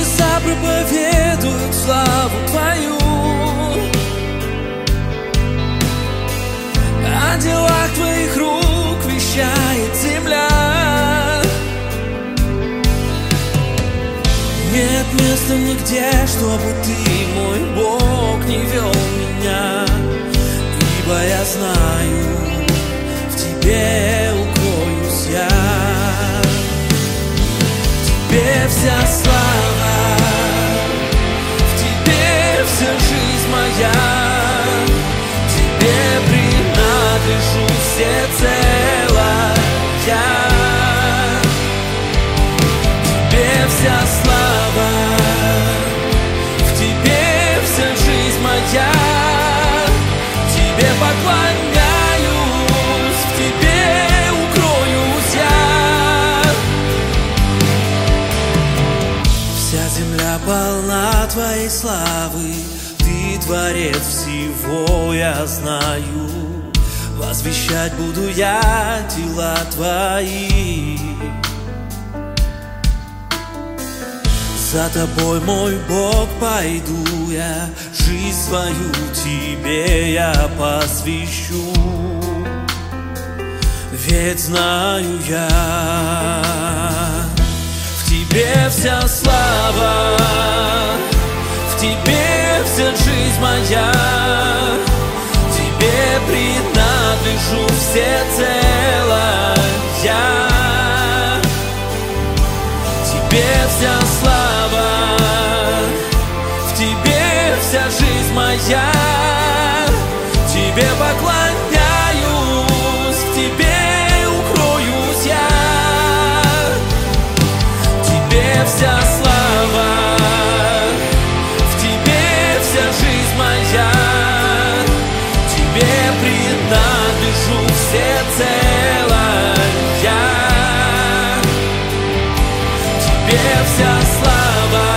Небеса проповедуют славу Твою, о делах Твоих рук вещает земля. Нет места нигде, чтобы Ты, мой Бог, не вел меня, ибо я знаю, в Тебе укроюсь я. В Тебе вся слава, в Тебе вся жизнь моя, Тебе принадлежу всецело я. В Тебе вся слава, в Тебе вся жизнь моя, Тебе поклоняюсь, в Тебе укроюсь я. Вся земля полна Твоей славы, Ты творец всего, я знаю. Возвещать буду я дела Твои. За Тобой, мой Бог, пойду я, жизнь свою Тебе я посвящу. Ведь знаю я, в Тебе вся слава, в Тебе вся жизнь моя, Тебе принадлежу всецело я. Тебе вся слава, в Тебе вся жизнь моя, Тебе поклоняюсь, в Тебе укроюсь я. Тебе вся слава, в Тебе вся жизнь моя, Тебе принадлежу всецело я. Тебе вся слава,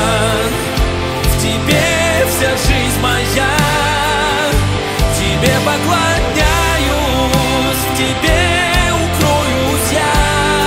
в Тебе вся жизнь моя, Тебе поклоняюсь, в Тебе укроюсь я.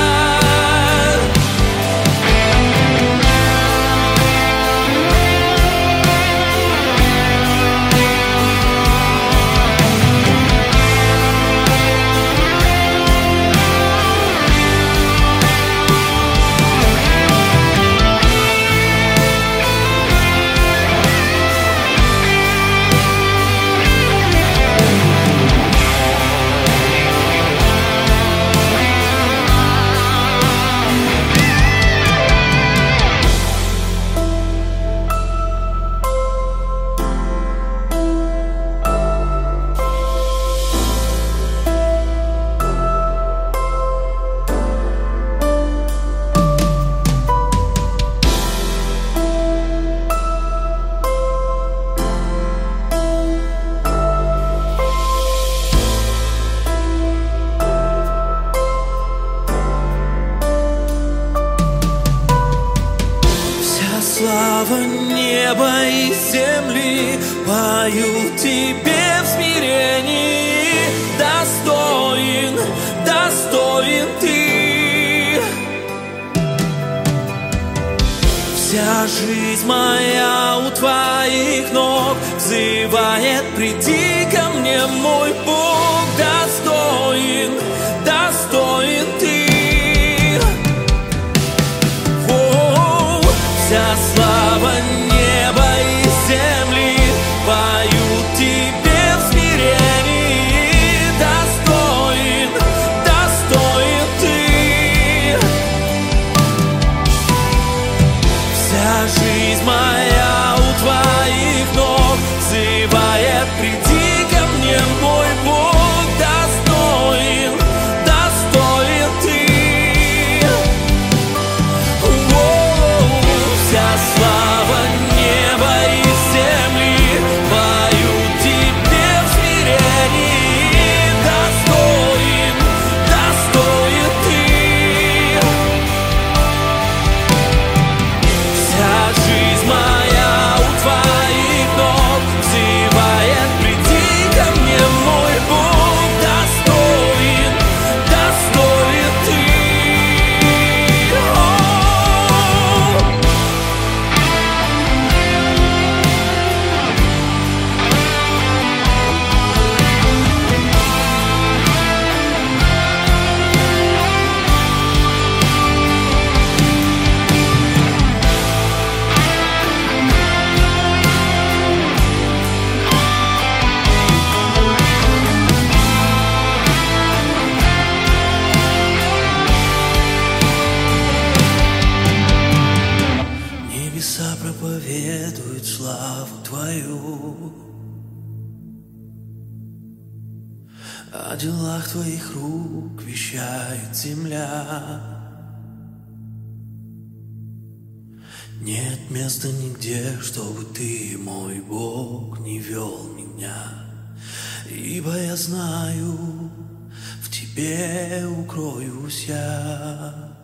Слава неба и земли поют Тебе в смирении. Достоин, достоин Ты. Вся жизнь моя у Твоих ног взывает: приди ко мне, мой Бог. Достоин, достоин Ты. Вся слава неба и земли поют Тебе в смирении. Достоин, достоин Ты. Вся жизнь моя у Твоих ног взывает: приди ко мне, мой Бог. Достоин, достоин Ты. Вся слава неба и земли поют Тебе в смирении. Достоин, достоин Ты. Вся жизнь моя проповедует славу Твою. О делах Твоих рук вещает земля. Нет места нигде, чтобы Ты, мой Бог, не вел меня. Ибо я знаю, в Тебе укроюсь я.